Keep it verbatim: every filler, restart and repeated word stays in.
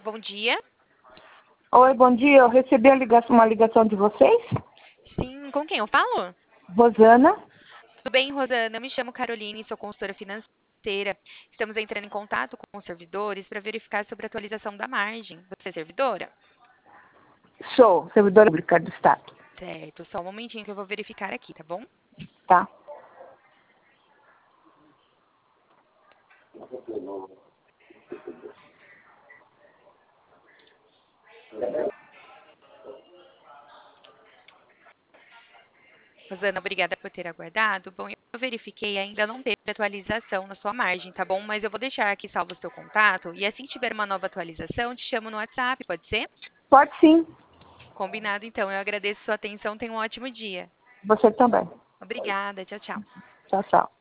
bom dia. Oi, bom dia. Eu recebi a ligação, uma ligação de vocês? Sim, com quem eu falo? Rosana. Tudo bem, Rosana? Eu me chamo Caroline, sou consultora financeira. Estamos entrando em contato com os servidores para verificar sobre a atualização da margem. Você é servidora? Sou servidora pública do Estado. Certo, só um momentinho que eu vou verificar aqui, tá bom? Tá. Rosana, obrigada por ter aguardado. Bom, eu verifiquei, ainda não teve atualização na sua margem, tá bom? Mas eu vou deixar aqui salvo o seu contato e assim que tiver uma nova atualização, te chamo no WhatsApp, pode ser? Pode sim. Combinado, então. Eu agradeço sua atenção. Tenha um ótimo dia. Você também. Obrigada. Tchau, tchau. Tchau, tchau.